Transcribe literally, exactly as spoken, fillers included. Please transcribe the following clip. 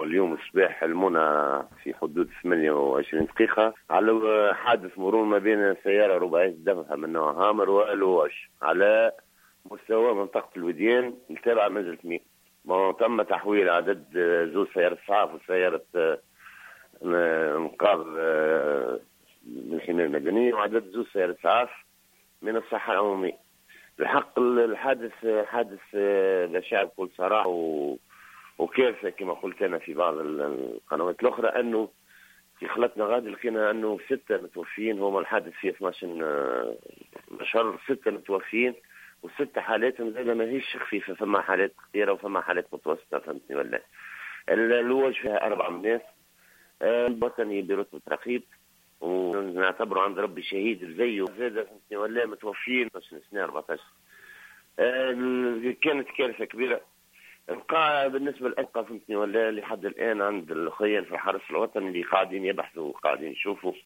اليوم الصباح المنى في حدود ثمانية وعشرين دقيقة على حادث مرور ما بين سيارة رباعية الدفع من نوع هامر والواش على مستوى منطقة الوديان التابعة منزل ميم. تم تحويل عدد زوج سيارة إسعاف وسيارة إنقاذ من الحماية المدنية وعدد زوج سيارة إسعاف من الصحة العمومية. الحق الحادث حادث بشع بكل صراحة وكارثة كما قلت أنا في بعض القنوات الأخرى، أنه في خلطنا غادي لقينا أنه ستة متوفين. هما الحادث في اثنا عشر شهر، ستة متوفين وستة حالاتهم زي ما هيش خفيفة، فما حالات كثيرة وفما حالات متوسطة. فهمتني ولا؟ الوج فيها أربع ناس الوطني برتبة رقيب ونعتبره عند ربي شهيد زيه زاد. فهمتني ولا؟ متوفين باش سنة أربعة عشر. كانت كارثة كبيرة. بقى بالنسبة للأبقى فهمتني ولا لحد الآن عند الأخوين في الحرس الوطني اللي قاعدين يبحثوا وقاعدين يشوفوا